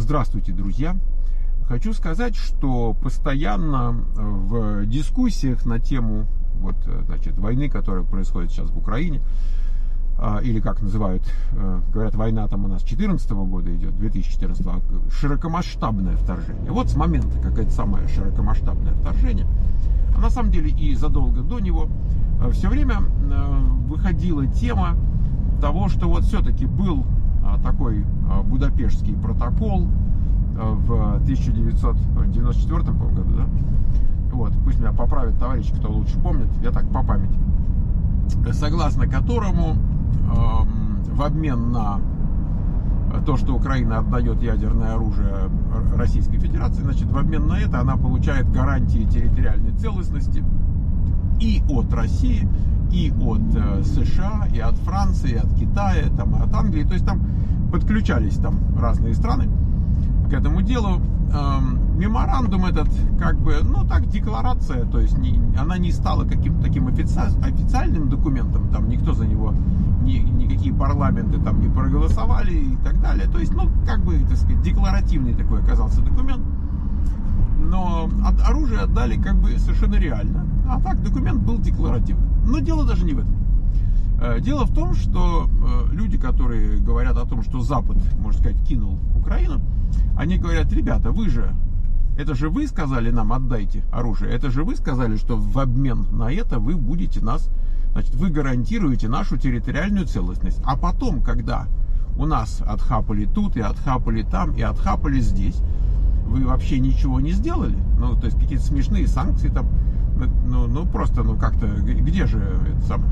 Здравствуйте, друзья! Хочу сказать, что постоянно в дискуссиях на тему войны, которая происходит сейчас в Украине, или как называют, говорят, война там у нас 2014 года идет, 2014, широкомасштабное вторжение. Вот с момента, как это самое широкомасштабное вторжение, а на самом деле и задолго до него, все время выходила тема того, что вот все-таки был такой Будапештский протокол в 1994 году, да? Вот, пусть меня поправят товарищи, кто лучше помнит, я так по памяти, согласно которому в обмен на то, что Украина отдает ядерное оружие Российской Федерации, значит, в обмен на это она получает гарантии территориальной целостности и от России, и от США, и от Франции, и от Китая, там, и от Англии. То есть там подключались там разные страны к этому делу. Меморандум этот, как бы, декларация, то есть она не стала каким-то таким официальным документом, там никто за него, никакие парламенты там не проголосовали и так далее. То есть, так сказать, декларативный такой оказался документ. Но оружие отдали как бы совершенно реально. А так документ был декларативный. Но дело даже не в этом. Дело в том, что люди, которые говорят о том, что Запад, можно сказать, кинул Украину, они говорят: ребята, это же вы сказали нам отдайте оружие, это же вы сказали, что в обмен на это вы будете нас, значит, вы гарантируете нашу территориальную целостность. А потом, когда у нас отхапали тут, и отхапали там, и отхапали здесь, вы вообще ничего не сделали? То есть какие-то смешные санкции там, как-то, где же это самое?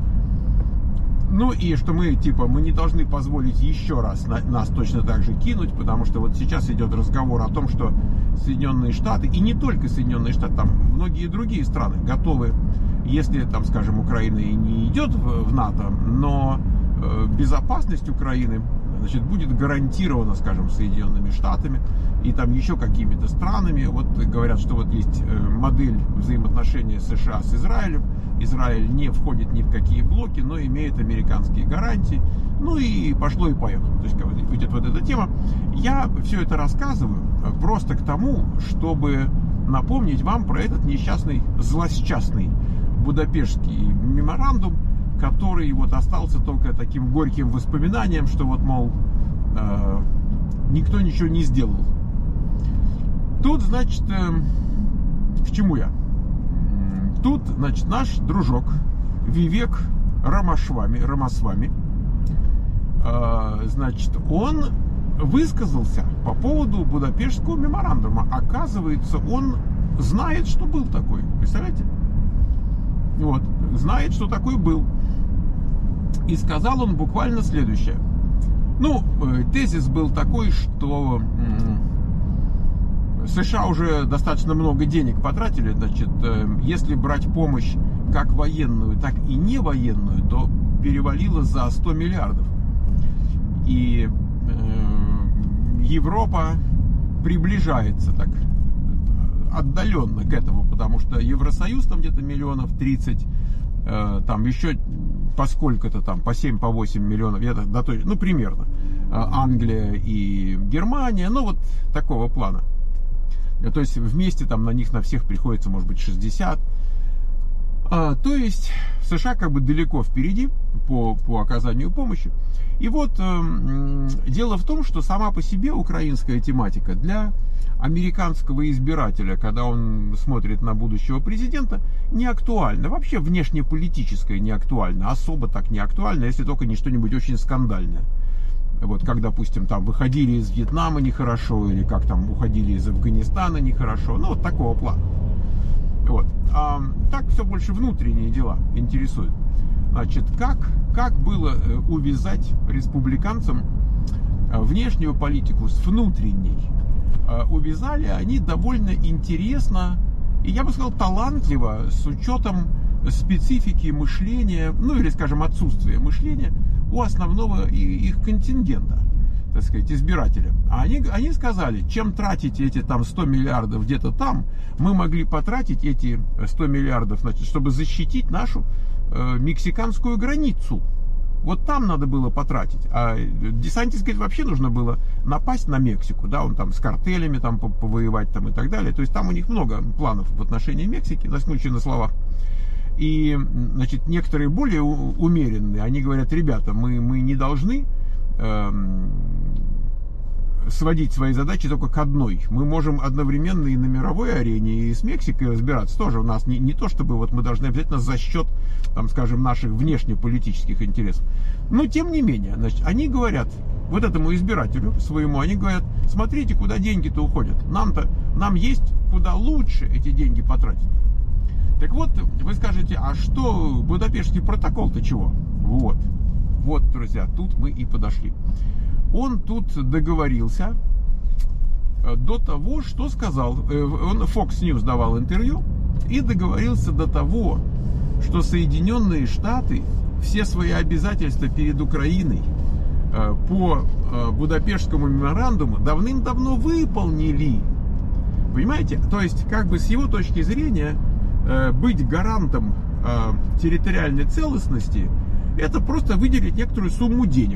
И что мы не должны позволить еще раз нас точно так же кинуть, потому что вот сейчас идет разговор о том, что Соединенные Штаты, и не только Соединенные Штаты, там многие другие страны готовы, если, там, скажем, Украина и не идет в НАТО, но безопасность Украины, значит, будет гарантирована, скажем, Соединенными Штатами и там еще какими-то странами. Вот говорят, что вот есть модель взаимоотношений США с Израилем. Израиль не входит ни в какие блоки, но имеет американские гарантии. И пошло и поехало. То есть идет вот эта тема. Я все это рассказываю просто к тому, чтобы напомнить вам про этот несчастный, злосчастный Будапештский меморандум, который вот остался только таким горьким воспоминанием, что вот, мол, никто ничего не сделал. Тут, значит, к чему я? Тут, значит, наш дружок Вивек Рамасвами, значит, он высказался по поводу Будапештского меморандума. Оказывается, он знает, что был такой. Представляете? Вот, знает, что такой был. И сказал он буквально следующее. Тезис был такой, что США уже достаточно много денег потратили. Значит, если брать помощь как военную, так и не военную, то перевалило за 100 миллиардов. И Европа приближается так отдаленно к этому, потому что Евросоюз там где-то миллионов 30, там еще по сколько-то там, по 7-8 миллионов, примерно. Англия и Германия, такого плана. То есть вместе там на них на всех приходится, может быть, 60. То есть США как бы далеко впереди по оказанию помощи. И вот дело в том, что сама по себе украинская тематика для американского избирателя, когда он смотрит на будущего президента, не актуальна. Вообще внешнеполитическая не актуальна. Особо так не актуальна, если только не что-нибудь очень скандальное. Вот, как, допустим, там выходили из Вьетнама нехорошо, или как там уходили из Афганистана нехорошо. Вот такого плана. Вот. А так все больше внутренние дела интересуют. Значит, как было увязать республиканцам внешнюю политику с внутренней? Увязали они довольно интересно и, я бы сказал, талантливо, с учетом специфики мышления, или, скажем, отсутствия мышления у основного их контингента, так сказать, избирателя. А они сказали, чем тратить эти там 100 миллиардов где-то там, мы могли потратить эти 100 миллиардов, значит, чтобы защитить нашу мексиканскую границу. Вот там надо было потратить. А Десантис говорит, вообще нужно было напасть на Мексику, да, он там с картелями там повоевать там и так далее. То есть там у них много планов в отношении Мексики, на случай на словах. И, значит, некоторые более умеренные, они говорят, ребята, мы не должны сводить свои задачи только к одной. Мы можем одновременно и на мировой арене, и с Мексикой разбираться. Тоже у нас не то, чтобы вот мы должны обязательно за счет, там, скажем, наших внешнеполитических интересов. Но, тем не менее, значит, они говорят, вот этому избирателю своему, они говорят, смотрите, куда деньги-то уходят. Нам есть куда лучше эти деньги потратить. Так вот, вы скажете, а что Будапештский протокол-то чего? Вот, друзья, тут мы и подошли. Он тут договорился до того, что сказал. Он Fox News давал интервью и договорился до того, что Соединенные Штаты все свои обязательства перед Украиной по Будапештскому меморандуму давным-давно выполнили. Понимаете? То есть, как бы с его точки зрения, быть гарантом территориальной целостности — это просто выделить некоторую сумму денег.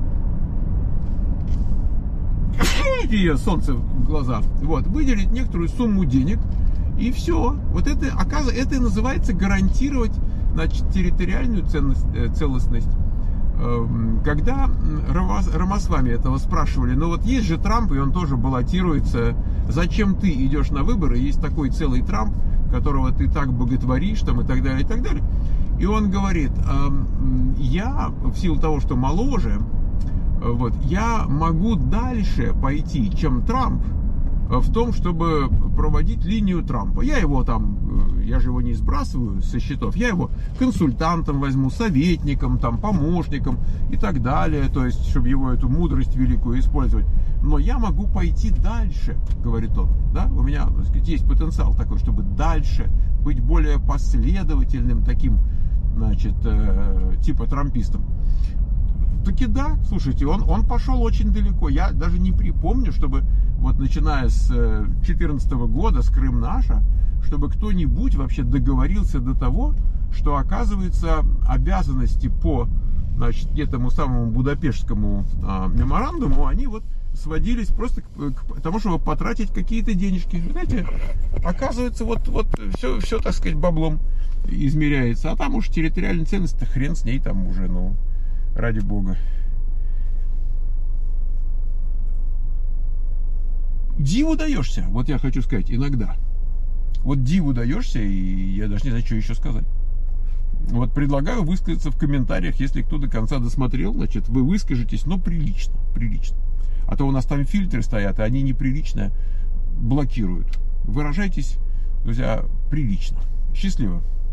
Ее солнце в глаза. Вот, выделить некоторую сумму денег, и все. Вот это и называется гарантировать, значит, территориальную целостность. Когда Рамасвами этого спрашивали, ну вот есть же Трамп, и он тоже баллотируется, зачем ты идешь на выборы, есть такой целый Трамп, которого ты так боготворишь, там, и так далее, и так далее. И он говорит, я, в силу того, что моложе, вот, я могу дальше пойти, чем Трамп, в том, чтобы проводить линию Трампа. Я же его не сбрасываю со счетов, я его консультантом возьму, советником, там, помощником и так далее, то есть, чтобы его эту мудрость великую использовать. Но я могу пойти дальше, говорит он, да, у меня, так сказать, есть потенциал такой, чтобы дальше быть более последовательным таким, значит, типа трампистом. Таки да, слушайте, он пошел очень далеко. Я даже не припомню, чтобы вот начиная с 2014 года, с Крым наша, чтобы кто-нибудь вообще договорился до того, что, оказывается, обязанности по, значит, этому самому Будапештскому меморандуму, они вот сводились просто к тому, чтобы потратить какие-то денежки. Знаете, оказывается, вот все, так сказать, баблом измеряется. А там уж территориальная ценность-то хрен с ней там уже, ну, ради бога. Диву даешься, вот я хочу сказать, иногда. Вот диву даешься, и я даже не знаю, что еще сказать. Вот предлагаю высказаться в комментариях, если кто до конца досмотрел, значит, вы выскажетесь, но прилично. А то у нас там фильтры стоят, и они неприлично блокируют. Выражайтесь, друзья, прилично. Счастливо.